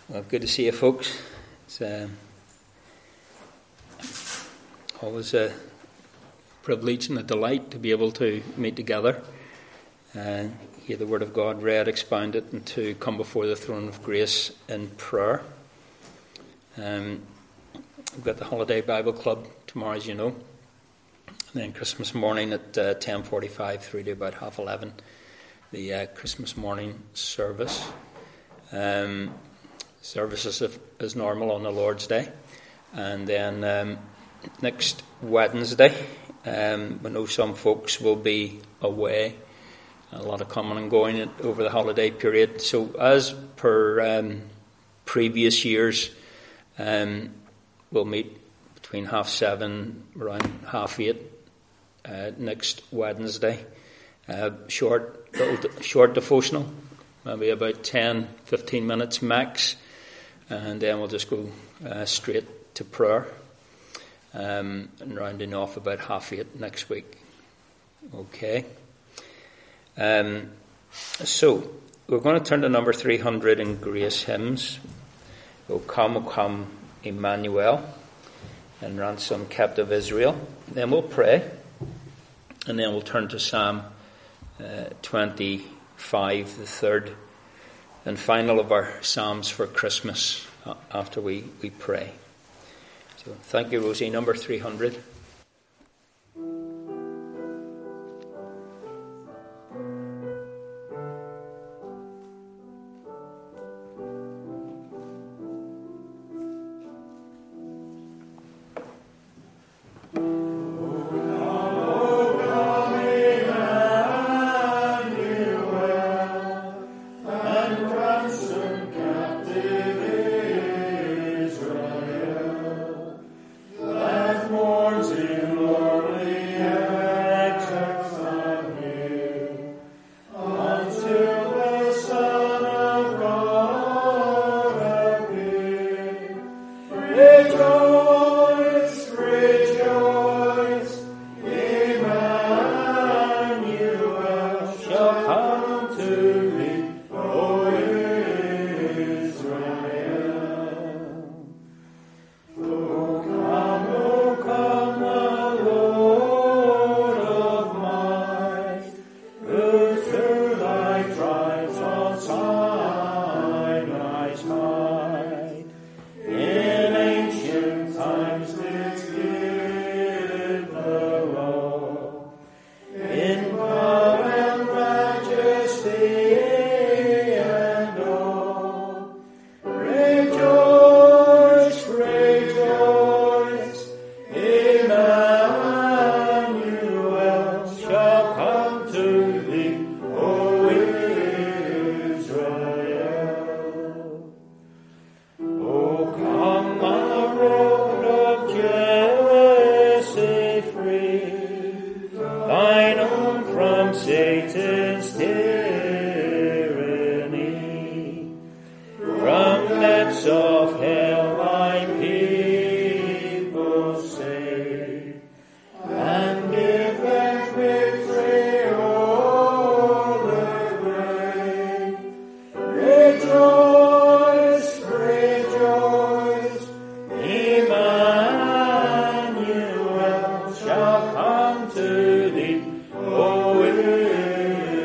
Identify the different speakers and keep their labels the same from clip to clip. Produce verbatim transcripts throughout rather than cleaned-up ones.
Speaker 1: Well, good to see you, folks. It's uh, always a privilege and a delight to be able to meet together and hear the Word of God read, expounded, and to come before the throne of grace in prayer. Um, we've got the Holiday Bible Club tomorrow, as you know, and then Christmas morning at uh, ten forty-five through to about half eleven, the uh, Christmas morning service. Um, Service is as normal on the Lord's Day, and then um, next Wednesday, um, I know some folks will be away, a lot of coming and going over the holiday period. So, as per um, previous years, um, we'll meet between half seven, around half eight uh, next Wednesday. Uh, short, little, short devotional, maybe about ten, fifteen minutes max. And then we'll just go uh, straight to prayer, um, and rounding off about half eight next week. Okay. Um, so, we're going to turn to number three hundred in Grace Hymns. O come, O come, Emmanuel, and ransom captive Israel. Then we'll pray, and then we'll turn to Psalm uh, twenty-five, the third and final of our Psalms for Christmas after we, we pray. So thank you, Rosie. Number three hundred.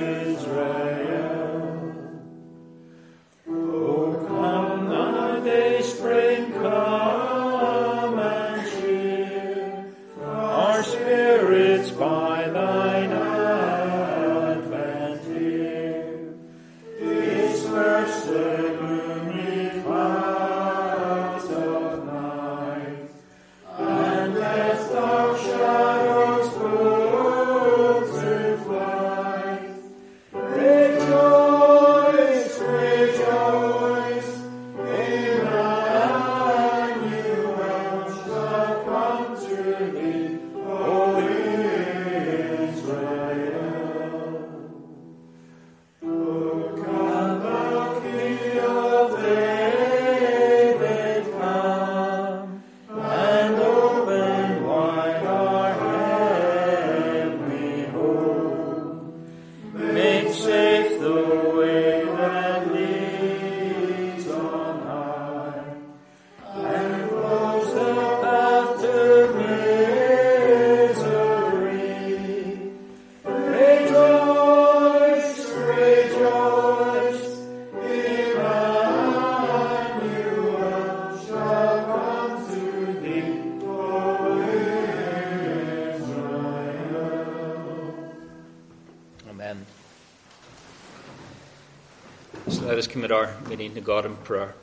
Speaker 2: Day
Speaker 1: us commit our meeting to God in prayer.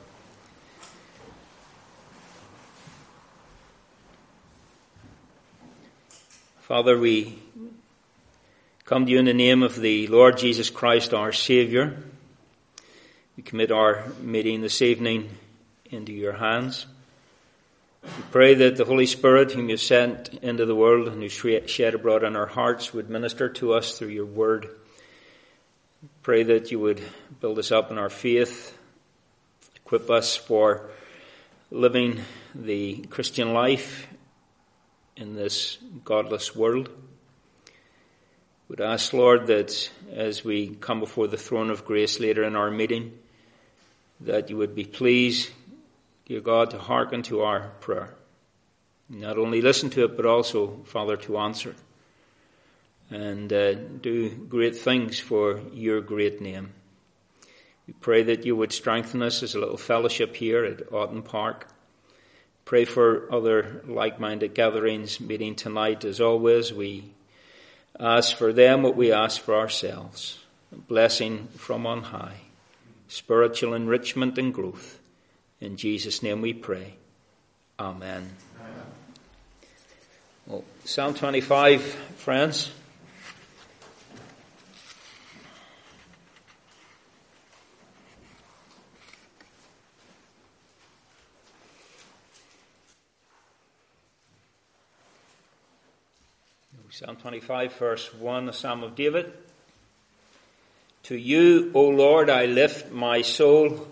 Speaker 1: Father, we come to you in the name of the Lord Jesus Christ, our Saviour. We commit our meeting this evening into your hands. We pray that the Holy Spirit, whom you sent into the world and who shed abroad in our hearts, would minister to us through your word. Pray that you would build us up in our faith, equip us for living the Christian life in this godless world. Would ask, Lord, that as we come before the throne of grace later in our meeting, that you would be pleased, dear God, to hearken to our prayer. Not only listen to it, but also, Father, to answer. And uh, do great things for your great name. We pray that you would strengthen us as a little fellowship here at Aughton Park. Pray for other like-minded gatherings meeting tonight. As always, we ask for them what we ask for ourselves. A blessing from on high, spiritual enrichment and growth. In Jesus' name we pray. Amen. Amen. Well, Psalm twenty-five, friends. Psalm twenty-five, verse one, a Psalm of David. To you, O Lord, I lift my soul.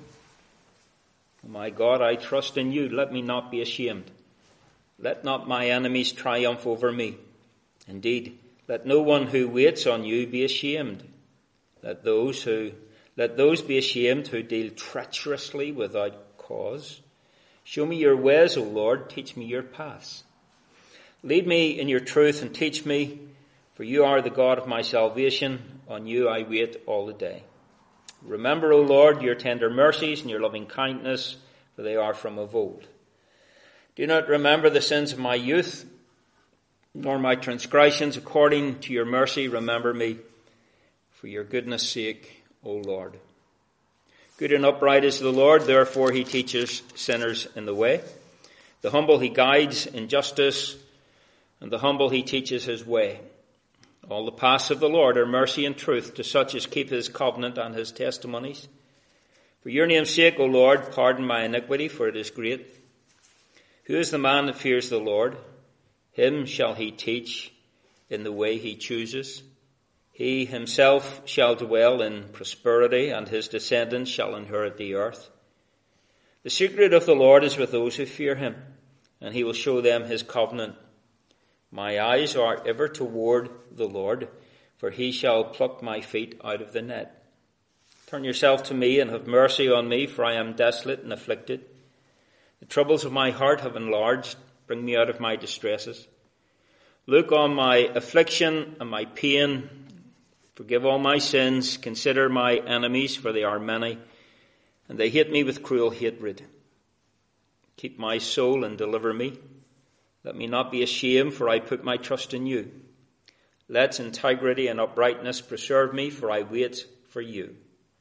Speaker 1: O my God, I trust in you. Let me not be ashamed. Let not my enemies triumph over me. Indeed, let no one who waits on you be ashamed. Let those who, let those be ashamed who deal treacherously without cause. Show me your ways, O Lord. Teach me your paths. Lead me in your truth and teach me, for you are the God of my salvation. On you I wait all the day. Remember, O Lord, your tender mercies and your loving kindness, for they are from of old. Do not remember the sins of my youth, nor my transgressions. According to your mercy, remember me, for your goodness' sake, O Lord. Good and upright is the Lord, therefore he teaches sinners in the way. The humble he guides in justice, and the humble he teaches his way. All the paths of the Lord are mercy and truth to such as keep his covenant and his testimonies. For your name's sake, O Lord, pardon my iniquity, for it is great. Who is the man that fears the Lord? Him shall he teach in the way he chooses. He himself shall dwell in prosperity, and his descendants shall inherit the earth. The secret of the Lord is with those who fear him, and he will show them his covenant. My eyes are ever toward the Lord, for he shall pluck my feet out of the net. Turn yourself to me and have mercy on me, for I am desolate and afflicted. The troubles of my heart have enlarged. Bring me out of my distresses. Look on my affliction and my pain. Forgive all my sins. Consider my enemies, for they are many, and they hate me with cruel hatred. Keep my soul and deliver me. Let me not be ashamed, for I put my trust in you. Let integrity and uprightness preserve me, for I wait for you.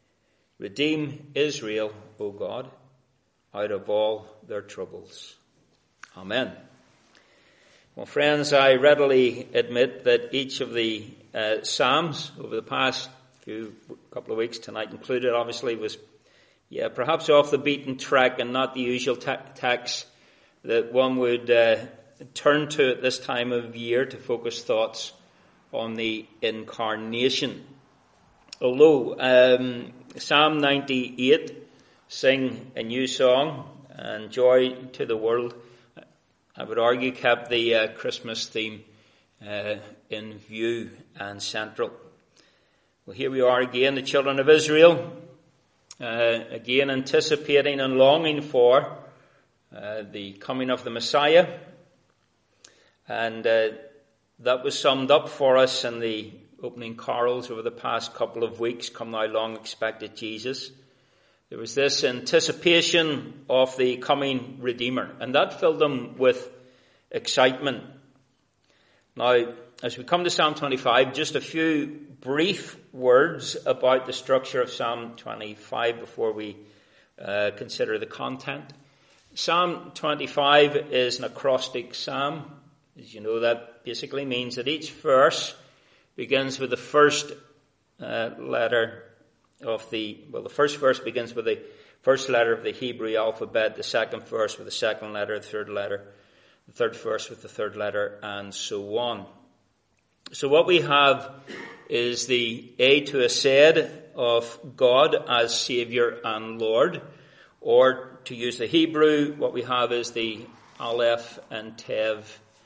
Speaker 1: Redeem Israel, O God, out of all their troubles. Amen. Well, friends, I readily admit that each of the uh, Psalms over the past few couple of weeks, tonight included, obviously was, yeah, perhaps off the beaten track and not the usual ta- text that one would uh, turn to at this time of year to focus thoughts on the incarnation. Although um, Psalm ninety-eight, Sing a New Song and Joy to the World, I would argue kept the uh, Christmas theme uh, in view and central. Well, here we are again, the children of Israel, uh, again anticipating and longing for uh, the coming of the Messiah. And uh, that was summed up for us in the opening carols over the past couple of weeks, Come Thou Long Expected Jesus. There was this anticipation of the coming Redeemer, and that filled them with excitement. Now, as we come to Psalm twenty-five, just a few brief words about the structure of Psalm twenty-five before we uh, consider the content. Psalm twenty-five is an acrostic psalm. As you know, that basically means that each verse begins with the first uh, letter of the, well, the first verse begins with the first letter of the Hebrew alphabet, the second verse with the second letter, the third letter, the third verse with the third letter, and so on. So what we have is the A to a Z of God as Saviour and Lord, or to use the Hebrew, what we have is the Aleph and Tev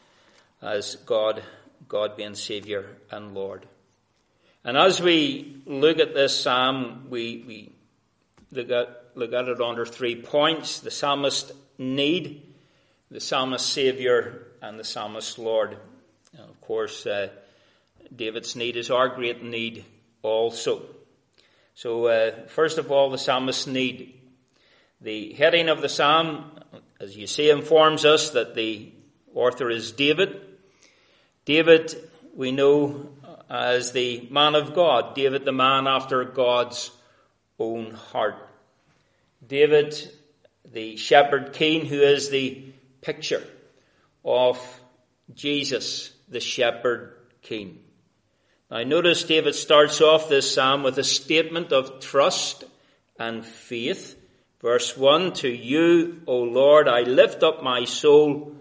Speaker 1: as God, God being Saviour and Lord. And as we look at this psalm, we, we look at, look at it under three points: the psalmist's need, the psalmist's Saviour, and the psalmist's Lord. And of course, uh, David's need is our great need also. So, uh, first of all, the psalmist's need. The heading of the psalm, as you see, informs us that the author is David. David, we know as the man of God. David, the man after God's own heart. David, the shepherd king, who is the picture of Jesus, the shepherd king. Now notice David starts off this psalm with a statement of trust and faith. Verse one, to you, O Lord, I lift up my soul.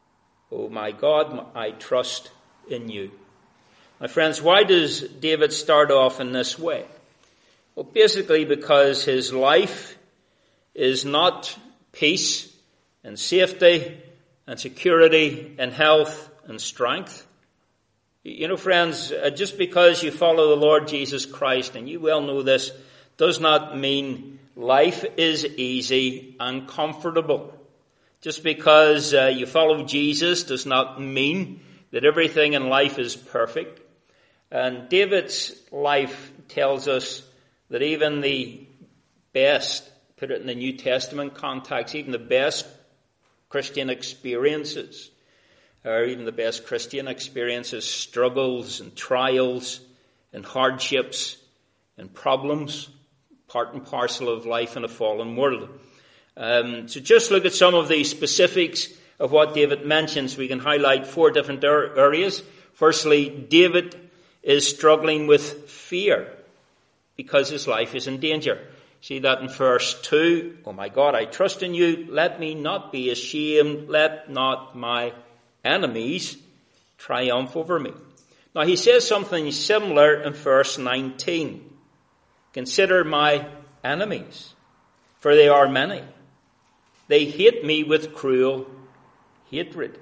Speaker 1: O my God, I trust in you. My friends, why does David start off in this way? Well, basically because his life is not peace and safety and security and health and strength. You know, friends, just because you follow the Lord Jesus Christ, and you well know this, does not mean life is easy and comfortable. Just because uh, you follow Jesus does not mean that everything in life is perfect. And David's life tells us that even the best, put it in the New Testament context, even the best Christian experiences, or even the best Christian experiences, struggles and trials and hardships and problems, part and parcel of life in a fallen world. Um, so just look at some of the specifics of what David mentions. We can highlight four different areas. Firstly, David is struggling with fear because his life is in danger. See that in verse two. Oh my God, I trust in you. Let me not be ashamed. Let not my enemies triumph over me. Now he says something similar in verse nineteen. Consider my enemies, for they are many. They hate me with cruel hatred.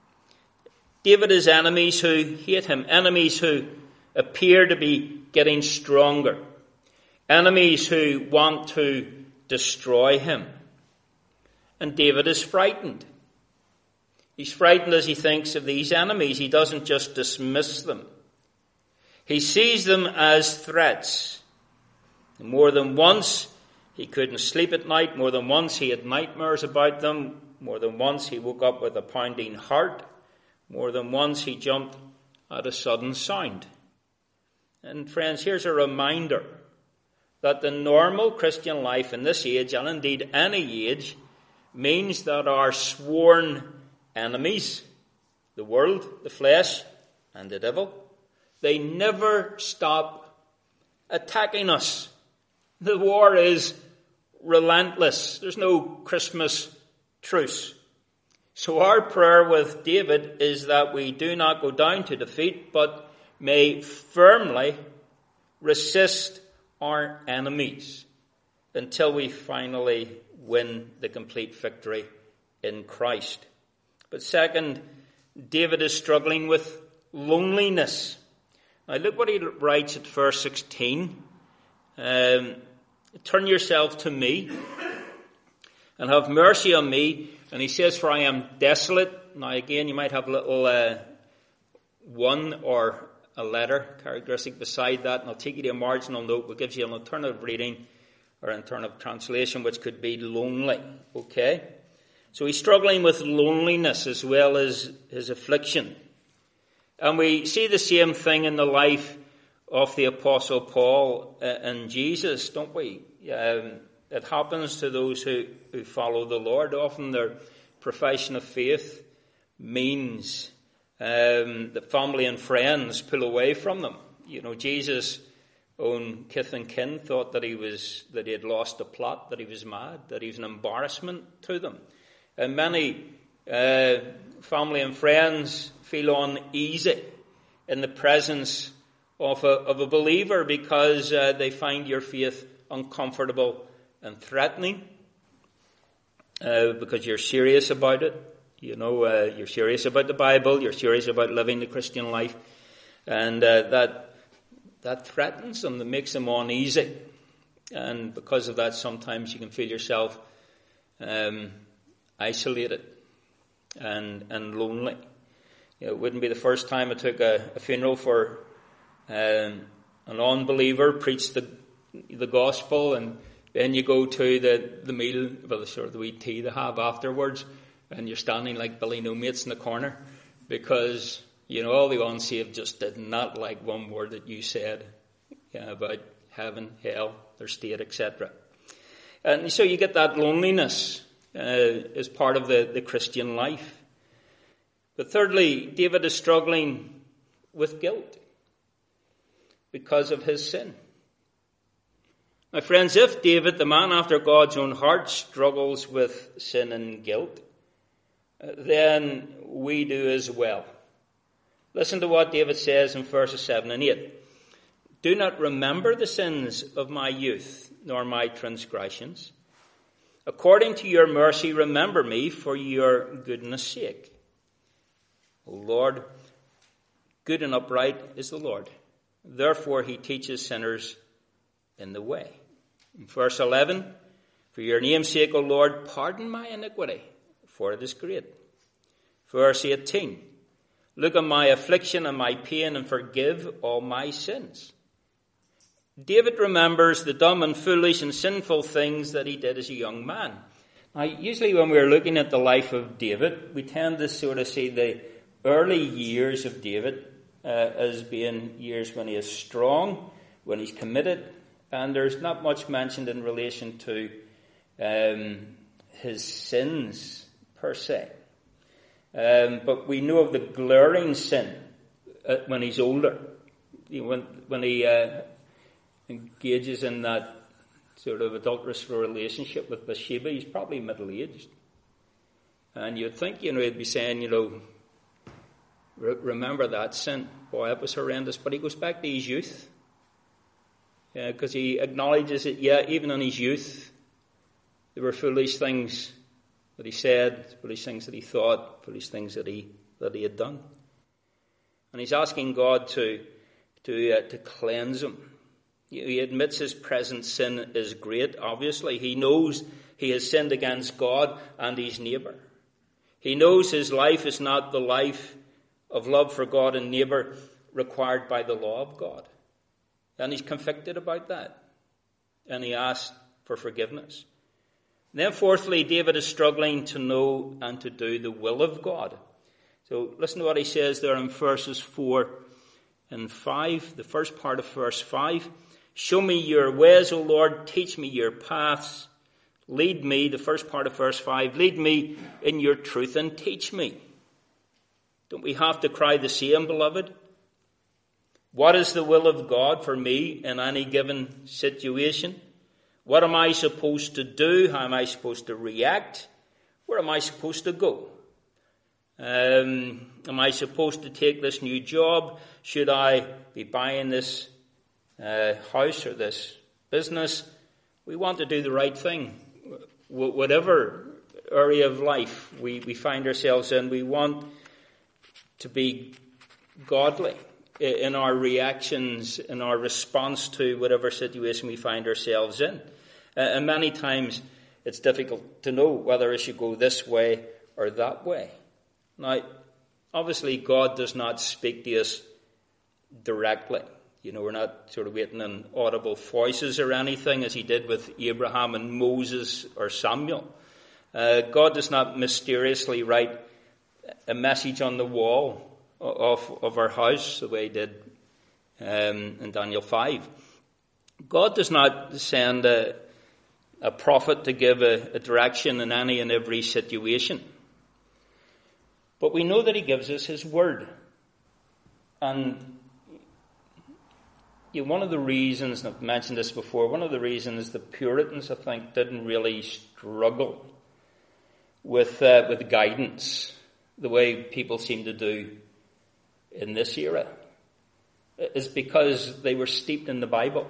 Speaker 1: David has enemies who hate him, enemies who appear to be getting stronger, enemies who want to destroy him. And David is frightened. He's frightened as he thinks of these enemies. He doesn't just dismiss them. He sees them as threats. More than once he couldn't sleep at night. More than once he had nightmares about them. More than once he woke up with a pounding heart. More than once he jumped at a sudden sound. And friends, here's a reminder that the normal Christian life in this age, and indeed any age, means that our sworn enemies, the world, the flesh, and the devil, they never stop attacking us. The war is relentless. There's no Christmas truce. So our prayer with David is that we do not go down to defeat, but may firmly resist our enemies until we finally win the complete victory in Christ. But second, David is struggling with loneliness. Now look what he writes at verse sixteen. Um, Turn yourself to me and have mercy on me. And he says, for I am desolate. Now again, you might have a little uh, one or a letter characteristic beside that, and I'll take you to a marginal note which gives you an alternative reading or alternative translation, which could be lonely. Okay? So he's struggling with loneliness as well as his affliction. And we see the same thing in the life of the Apostle Paul and Jesus, don't we? Um, it happens to those who, who follow the Lord. Often their profession of faith means um, that family and friends pull away from them. You know, Jesus' own kith and kin thought that he was that he had lost the plot, that he was mad, that he was an embarrassment to them. And many uh, family and friends feel uneasy in the presence of a, of a believer because uh, they find your faith uncomfortable and threatening, uh, because you're serious about it. You know, uh, you're serious about the Bible, you're serious about living the Christian life, and uh, that that threatens them, that makes them uneasy. And because of that, sometimes you can feel yourself um, isolated and and lonely. You know, it wouldn't be the first time I took a, a funeral for um, an unbeliever, preached the the gospel, and then you go to the, the meal, well, the sort of the wee tea they have afterwards, and you're standing like Billy No Mates in the corner because, you know, all the unsaved just did not like one word that you said yeah, about heaven, hell, their state, et cetera. And so you get that loneliness uh, as part of the, the Christian life. But thirdly, David is struggling with guilt because of his sin. My friends, if David, the man after God's own heart, struggles with sin and guilt, then we do as well. Listen to what David says in verses seven and eight. Do not remember the sins of my youth, nor my transgressions. According to your mercy, remember me for your goodness' sake. O Lord, good and upright is the Lord. Therefore he teaches sinners in the way. In verse eleven, for your name's sake, O Lord, pardon my iniquity, for it is great. Verse eighteen, look on my affliction and my pain and forgive all my sins. David remembers the dumb and foolish and sinful things that he did as a young man. Now, usually when we're looking at the life of David, we tend to sort of see the early years of David uh, as being years when he is strong, when he's committed, and there's not much mentioned in relation to um, his sins per se. Um, but we know of the glaring sin uh, when he's older, you know, when, when he uh, engages in that sort of adulterous relationship with Bathsheba. He's probably middle-aged. And you'd think, you know, he'd be saying, you know, re- remember that sin. Boy, it was horrendous. But he goes back to his youth. Because yeah, he acknowledges it, yeah, even in his youth, there were foolish things that he said, foolish things that he thought, foolish things that he that he had done. And he's asking God to to uh, to cleanse him. He admits his present sin is great, obviously. He knows he has sinned against God and his neighbour. He knows his life is not the life of love for God and neighbour required by the law of God. And he's convicted about that. And he asks for forgiveness. And then fourthly, David is struggling to know and to do the will of God. So listen to what he says there in verses four and five. The first part of verse five. Show me your ways, O Lord. Teach me your paths. Lead me, the first part of verse five. Lead me in your truth and teach me. Don't we have to cry the same, beloved? What is the will of God for me in any given situation? What am I supposed to do? How am I supposed to react? Where am I supposed to go? Um, am I supposed to take this new job? Should I be buying this uh, house or this business? We want to do the right thing. W- whatever area of life we, we find ourselves in, we want to be godly in our reactions, in our response to whatever situation we find ourselves in. Uh, and many times it's difficult to know whether I should go this way or that way. Now, obviously God does not speak to us directly. You know, we're not sort of waiting on audible voices or anything as he did with Abraham and Moses or Samuel. Uh, God does not mysteriously write a message on the wall of, of our house, the way he did um, in Daniel five. God does not send a, a prophet to give a, a direction in any and every situation. But we know that he gives us his word. And you know, one of the reasons, and I've mentioned this before, one of the reasons the Puritans, I think, didn't really struggle with uh, with guidance the way people seem to do in this era is because they were steeped in the Bible.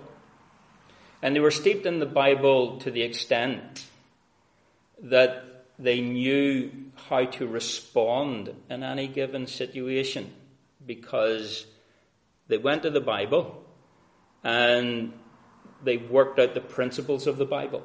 Speaker 1: And they were steeped in the Bible to the extent that they knew how to respond in any given situation because they went to the Bible and they worked out the principles of the Bible.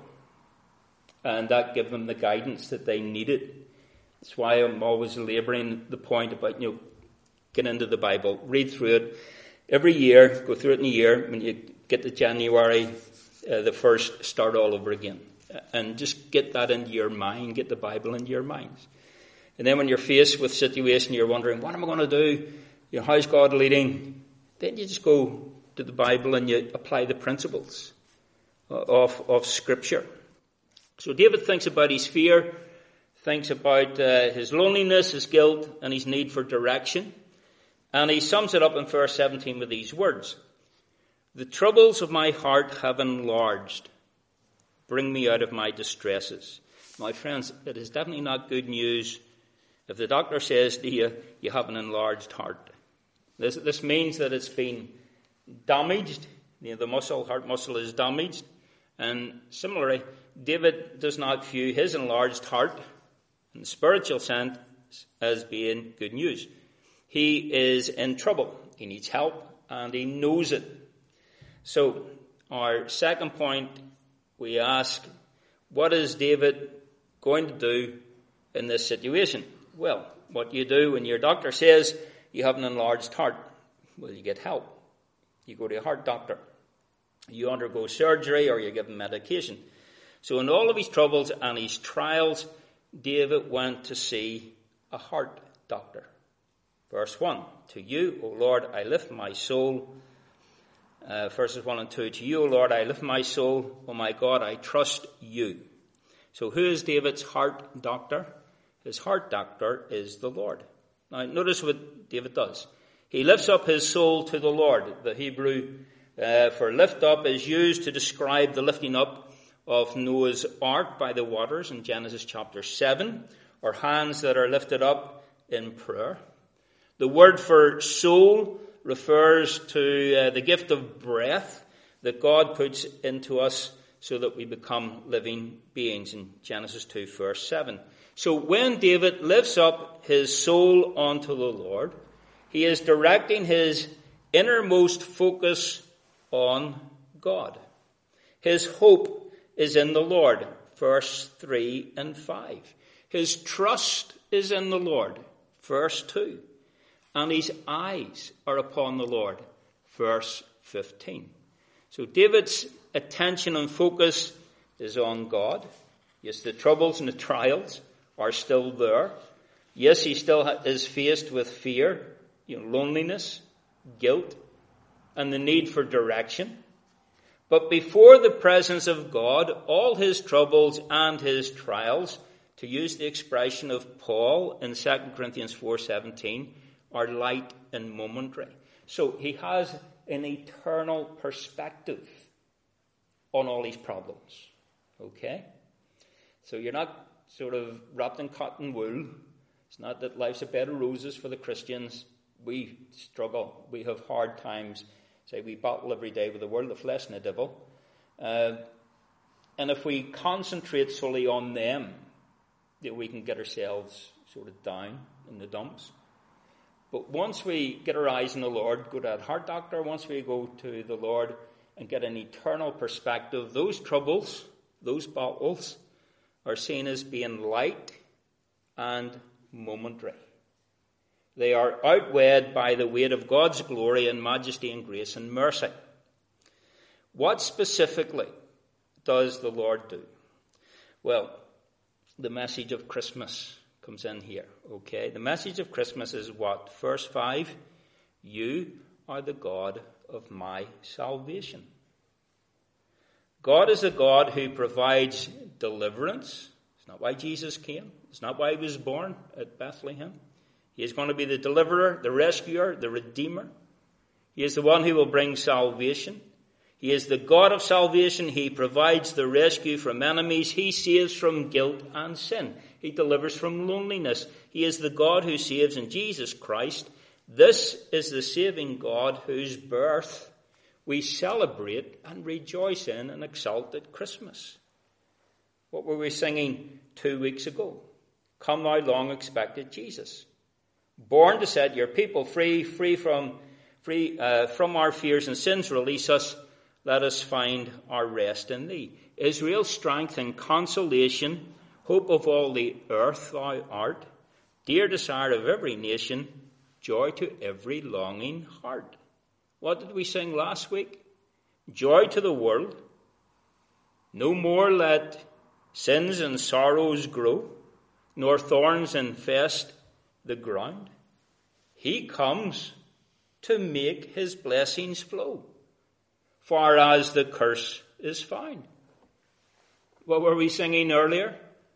Speaker 1: And that gave them the guidance that they needed. That's why I'm always labouring the point about, you know, get into the Bible, read through it every year, go through it in a year. When you get to January uh, the first, start all over again. And just get that into your mind, get the Bible into your minds. And then when you're faced with a situation, you're wondering, what am I going to do? You know, how's God leading? Then you just go to the Bible and you apply the principles of, of Scripture. So David thinks about his fear, thinks about uh, his loneliness, his guilt, and his need for direction. And he sums it up in verse seventeen with these words. The troubles of my heart have enlarged. Bring me out of my distresses. My friends, it is definitely not good news if the doctor says to you, you have an enlarged heart. This, this means that it's been damaged. You know, the muscle, heart muscle is damaged. And similarly, David does not view his enlarged heart in the spiritual sense as being good news. He is in trouble. He needs help and he knows it. So our second point, we ask, what is David going to do in this situation? Well, what you do when your doctor says you have an enlarged heart, well, you get help. You go to a heart doctor. You undergo surgery or you give him medication. So in all of his troubles and his trials, David went to see a heart doctor. Verse one, to you, O Lord, I lift my soul. Uh, verses one and two, to you, O Lord, I lift my soul. O my God, I trust you. So who is David's heart doctor? His heart doctor is the Lord. Now notice what David does. He lifts up his soul to the Lord. The Hebrew uh, for lift up is used to describe the lifting up of Noah's ark by the waters in Genesis chapter seven, or hands that are lifted up in prayer. The word for soul refers to uh, the gift of breath that God puts into us so that we become living beings in Genesis two, verse seven. So when David lifts up his soul unto the Lord, he is directing his innermost focus on God. His hope is in the Lord, verse three and five. His trust is in the Lord, verse two. And his eyes are upon the Lord, verse fifteen. So David's attention and focus is on God. Yes, the troubles and the trials are still there. Yes, he still is faced with fear, you know, loneliness, guilt, and the need for direction. But before the presence of God, all his troubles and his trials, to use the expression of Paul in Second Corinthians four seventeen, are light and momentary. So he has an eternal perspective on all these problems. Okay? So you're not sort of wrapped in cotton wool. It's not that life's a bed of roses for the Christians. We struggle. We have hard times. Say we battle every day with the world, the flesh and the devil. Uh, and if we concentrate solely on them, you know, we can get ourselves sort of down in the dumps. But once we get our eyes on the Lord, go to a heart doctor, once we go to the Lord and get an eternal perspective, those troubles, those battles, are seen as being light and momentary. They are outweighed by the weight of God's glory and majesty and grace and mercy. What specifically does the Lord do? Well, the message of Christmas comes in here. Okay, the message of Christmas is what? Verse five, you are the God of my salvation. God is a God who provides deliverance. It's not why Jesus came. It's not why he was born at Bethlehem. He is going to be the deliverer, the rescuer, the redeemer. He is the one who will bring salvation. He is the God of salvation. He provides the rescue from enemies. He saves from guilt and sin. He delivers from loneliness. He is the God who saves in Jesus Christ. This is the saving God whose birth we celebrate and rejoice in and exalt at Christmas. What were we singing two weeks ago? Come thou long expected Jesus. Born to set your people free, free from, free, uh, from our fears and sins, release us. Let us find our rest in thee. Israel's strength and consolation, hope of all the earth thou art, dear desire of every nation, joy to every longing heart. What did we sing last week? Joy to the world. No more let sins and sorrows grow, nor thorns infest the ground. He comes to make his blessings flow, far as the curse is found. What were we singing earlier?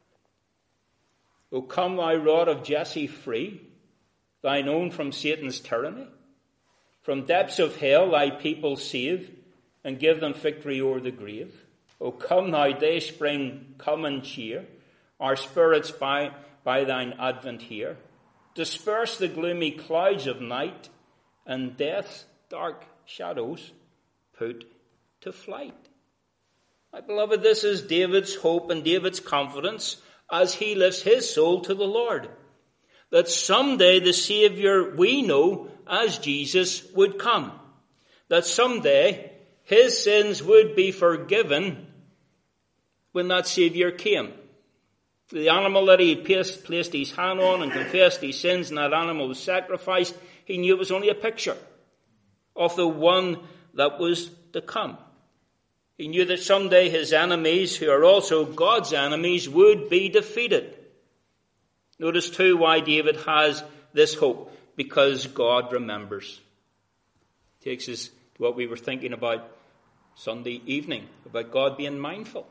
Speaker 1: O come thou rod of Jesse free, thine own from Satan's tyranny. From depths of hell thy people save, and give them victory o'er the grave. O come thou day spring, come and cheer our spirits by, by thine advent here. Disperse the gloomy clouds of night, and death's dark shadows put to flight. My beloved, this is David's hope and David's confidence as he lifts his soul to the Lord, that someday the Saviour we know as Jesus would come, that someday his sins would be forgiven when that Saviour came. The animal that he placed his hand on and confessed his sins, and that animal was sacrificed, he knew it was only a picture of the one that was to come. He knew that someday his enemies, who are also God's enemies, would be defeated. Notice too why David has this hope, because God remembers. Takes us to what we were thinking about Sunday evening, about God being mindful.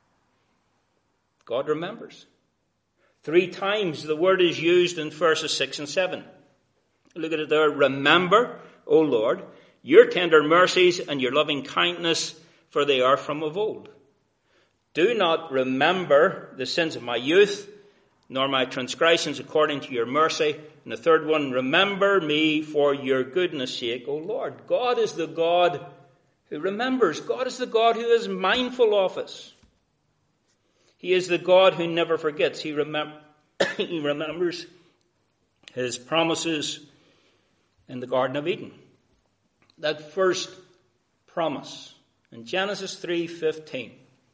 Speaker 1: God remembers. Three times the word is used in verses six and seven. Look at it there. Remember, O Lord, your tender mercies and your loving kindness, for they are from of old. Do not remember the sins of my youth, nor my transgressions according to your mercy. And the third one, remember me for your goodness' sake, O Lord. God is the God who remembers. God is the God who is mindful of us. He is the God who never forgets. He, remem- he remembers his promises in the Garden of Eden. That first promise in Genesis three fifteen.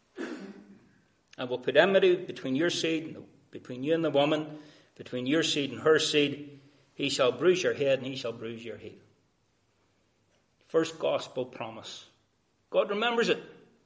Speaker 1: I will put enmity between your seed, between you and the woman, between your seed and her seed. He shall bruise your head and he shall bruise your heel. First gospel promise. God remembers it.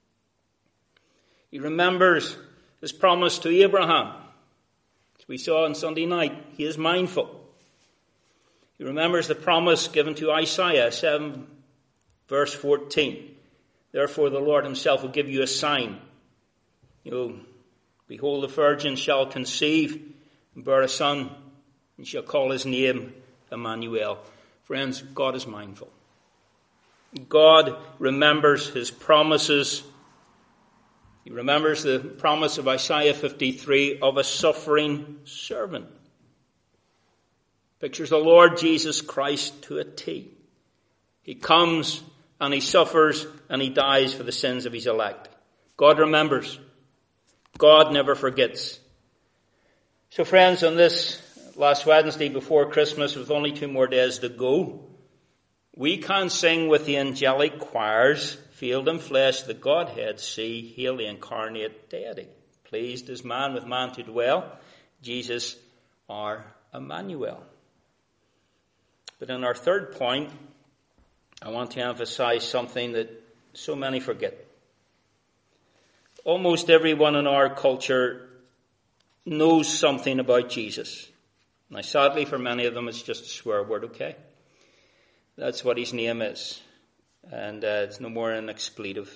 Speaker 1: He remembers his promise to Abraham. As we saw on Sunday night, he is mindful. He remembers the promise given to Isaiah seven verse fourteen. Therefore the Lord himself will give you a sign. You know, behold, the virgin shall conceive and bear a son, and shall call his name Emmanuel. Friends, God is mindful. God remembers his promises. He remembers the promise of Isaiah fifty-three of a suffering servant. Pictures the Lord Jesus Christ to a T. He comes and he suffers and he dies for the sins of his elect. God remembers. God never forgets. So friends, on this last Wednesday before Christmas, with only two more days to go, we can sing with the angelic choirs, field and flesh, the Godhead see, hail the incarnate deity. Pleased is man with man to dwell, Jesus our Emmanuel. But in our third point, I want to emphasize something that so many forget. Almost everyone in our culture knows something about Jesus. Now, sadly, for many of them, it's just a swear word, okay? That's what his name is. And uh, it's no more an expletive.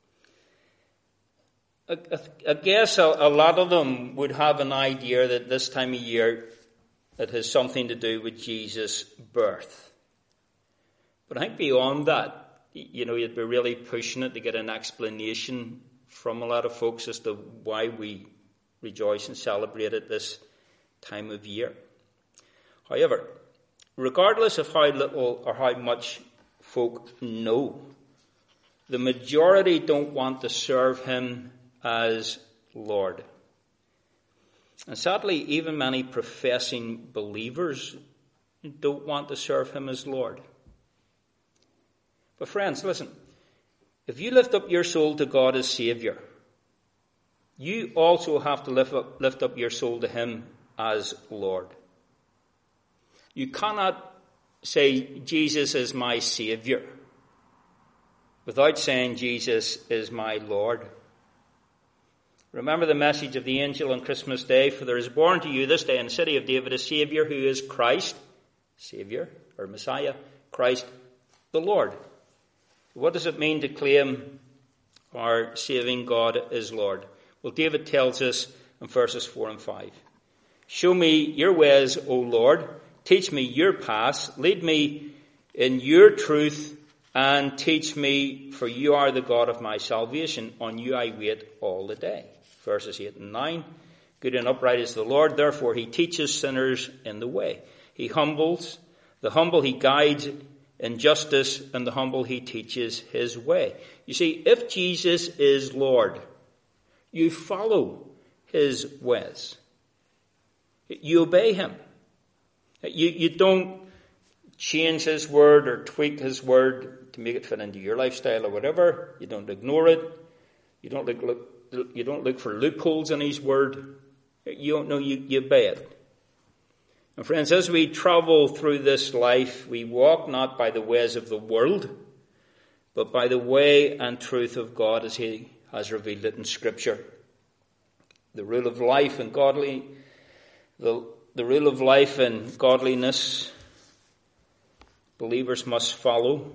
Speaker 1: I, I, I guess a, a lot of them would have an idea that this time of year it has something to do with Jesus' birth. But I think beyond that, you know, you'd be really pushing it to get an explanation from a lot of folks as to why we rejoice and celebrate at this time of year. However, regardless of how little or how much folk know, the majority don't want to serve him as Lord. And sadly, even many professing believers don't want to serve him as Lord. But friends, listen, if you lift up your soul to God as Saviour, you also have to lift up, lift up your soul to him as Lord. You cannot say, Jesus is my Saviour, without saying, Jesus is my Lord. Remember the message of the angel on Christmas Day, for there is born to you this day in the city of David a Saviour who is Christ, Saviour, or Messiah, Christ the Lord. What does it mean to claim our saving God as Lord? Well, David tells us in verses four and five. Show me your ways, O Lord. Teach me your paths. Lead me in your truth and teach me, for you are the God of my salvation. On you I wait all the day. Verses eight and nine. Good and upright is the Lord. Therefore he teaches sinners in the way. He humbles. The humble he guides in justice, and the humble he teaches his way. You see, if Jesus is Lord, you follow his ways. You obey him. You, you don't change his word or tweak his word to make it fit into your lifestyle or whatever. You don't ignore it. You don't look, look, you don't look for loopholes in his word. You don't know, you, you obey it. And friends, as we travel through this life, we walk not by the ways of the world, but by the way and truth of God as he has revealed it in Scripture. The rule of life and godly, the, the rule of life and godliness believers must follow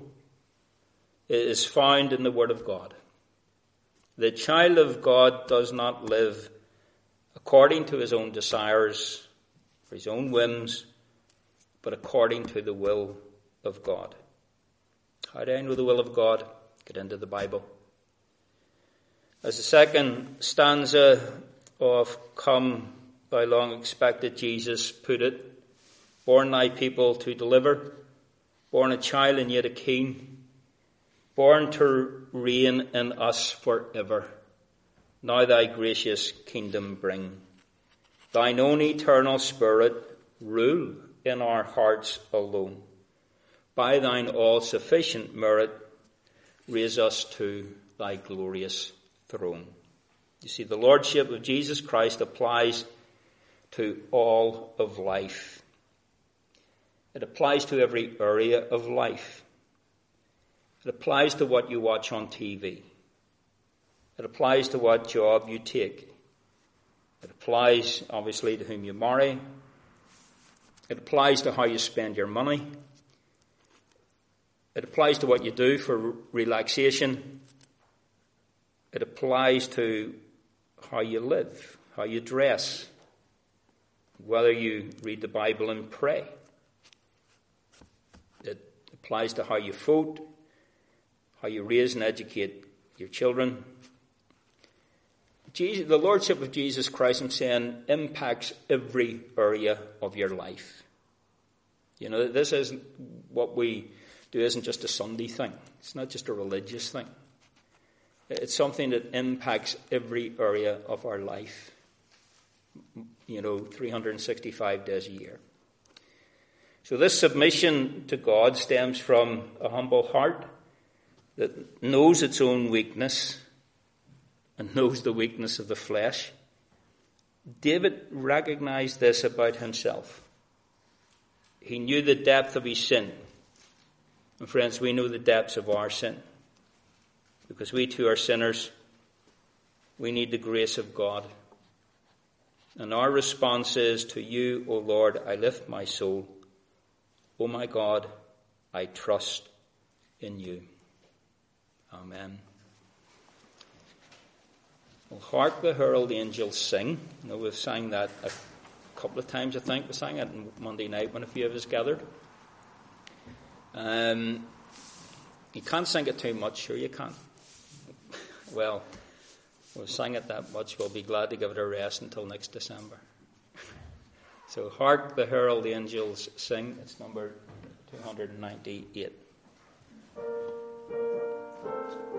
Speaker 1: is found in the Word of God. The child of God does not live according to his own desires, for his own whims, but according to the will of God. How do I know the will of God? Get into the Bible. As the second stanza of Come, Thou Long Expected Jesus put it, born thy people to deliver, born a child and yet a king, born to reign in us forever. Now thy gracious kingdom bring. Thine own eternal Spirit rule in our hearts alone. By thine all-sufficient merit, raise us to thy glorious throne. You see, the Lordship of Jesus Christ applies to all of life. It applies to every area of life. It applies to what you watch on T V. It applies to what job you take. It applies, obviously, to whom you marry. It applies to how you spend your money. It applies to what you do for relaxation. It applies to how you live, how you dress, whether you read the Bible and pray. It applies to how you vote, how you raise and educate your children. Jesus, the Lordship of Jesus Christ, I'm saying, impacts every area of your life. You know, this is what we do isn't just a Sunday thing. It's not just a religious thing. It's something that impacts every area of our life. You know, three hundred sixty-five days a year. So this submission to God stems from a humble heart that knows its own weakness and knows the weakness of the flesh. David recognized this about himself. He knew the depth of his sin. And friends, we know the depths of our sin. Because we too are sinners. We need the grace of God. And our response is, to you, O Lord, I lift my soul. O my God, I trust in you. Amen. Well, hark the herald angels sing. You know, we've sang that a couple of times, I think. We sang it on Monday night when a few of us gathered. Um, you can't sing it too much, sure you can't. Well, we've sang it that much, we'll be glad to give it a rest until next December. So, hark the herald angels sing. It's number two hundred ninety-eight.